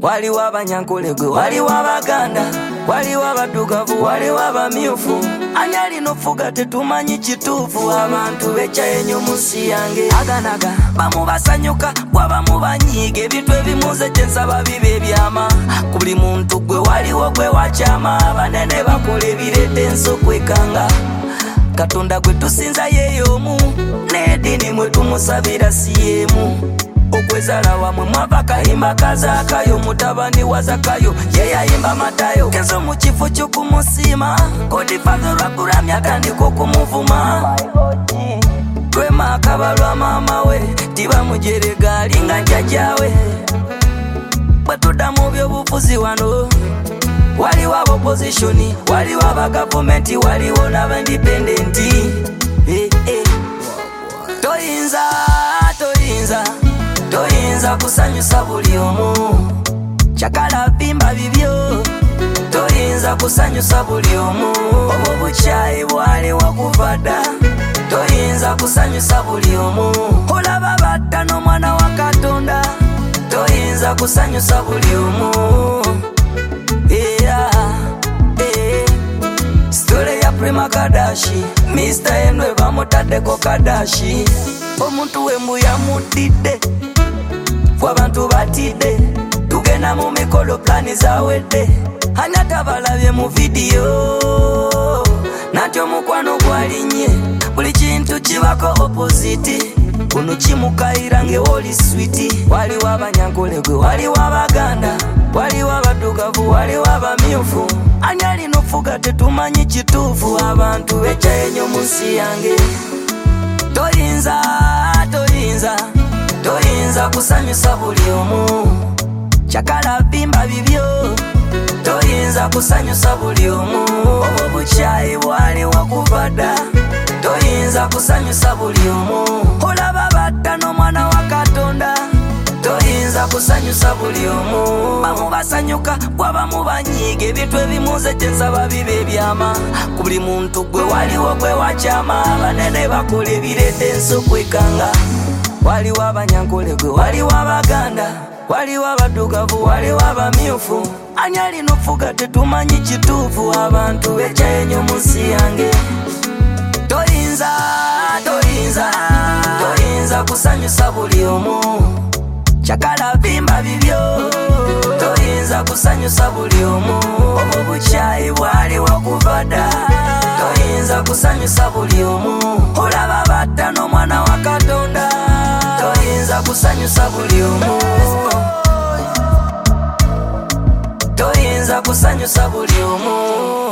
waliwo abanyankolegwe, waliwo abaganda, waliwo abaddugavu, waliwo abamyufu. Ani alina ofuga tetumanyi kituufu, abantu becyayenyo mu nsi yange. Aganaga bamu basanyuka bwabamu banyiiga, ebintu ebimuze kye nsaba bibe ebyama. Ku buli muntu gwe waliwo gwe wakyama, abanene bakola ebireeta ensi okwekanga. Katonda gwe tusinza yeeyomu, n'eddiini mwe tumusabira si yeemu. Okwezala wamwe mwava kahimba kazakayo, mutabani wa Zakayo ye yayimba Matayo. Kenzo mu kifo ky'okumusiima, Godfather lwakuramya atandika okumuvuma. Lwema akabalwa maama we, tibamujerega alinga jjajjawe. Bwe tudda mu by'obufuzi wano, waliwo ab'opposition, waliwo abagavumenti, waliwo n'abindipendenti. Toyinza kusanyusa buli omu, kyagala bimba bibyo. Toyinza kusanyusa buli omu, obwo bukyayi bwali wakuva dda. Toyinza kusanyusa buli omu, olaba batta n'omwana wa Katonda. Toyinza kusanyusa buli omu. Story ya Prima Kadashi, Mr. Enwe bamutaddeko Kadashi. Omuntu wembu yamudidde, abantu batidde, tugenda mu mikolo plani zawedde. Ani atabalabye mu vidiyo, nati omukwano gwalinnye, buli kintu kibako opposite. Kuno kimukayira ng'oli switi. Waliwo abanyankolegwe, waliwo abaganda, waliwo abaddugavu, waliwo abamyufu. Ani alina ofuga tetumanyi kituufu, abantu becyayenyo mu nsi yange. Toyinza kusanyusa buli omu, kyagala bimba bibyo. Toyinza kusanyusa buli omu, obwo bukyayi bwali wakuva dda. Toyinza kusanyusa buli omu, olaba batta n'omwana wa Katonda. Toyinza kusanyusa buli omu, bamu basanyuka bwabamu banyiiga, ebintu ebimuze kye nsaba bibe ebyama. Ku buli muntu gwe waliwo gwe wakyama, abanene bakola ebireeta ensi okwekanga. Waliwo abanyankolegwe, waliwo abaganda, waliwo abaddugavu, waliwo abamyufu. Ani alina ofuga tetumanyi kituufu, abantu becyayenyo mu nsi yange. Toyinza kusanyusa buli omu, kyagala bimba bibyo. Toyinza kusanyusa buli omu, obwo bukyayi bwali wakuva dda. Toyinza kusanyusa buli omu, olaba batta n'omwana wa Katonda. Toyinza kusanyusa buli omu, toyinza kusanyusa buli omu.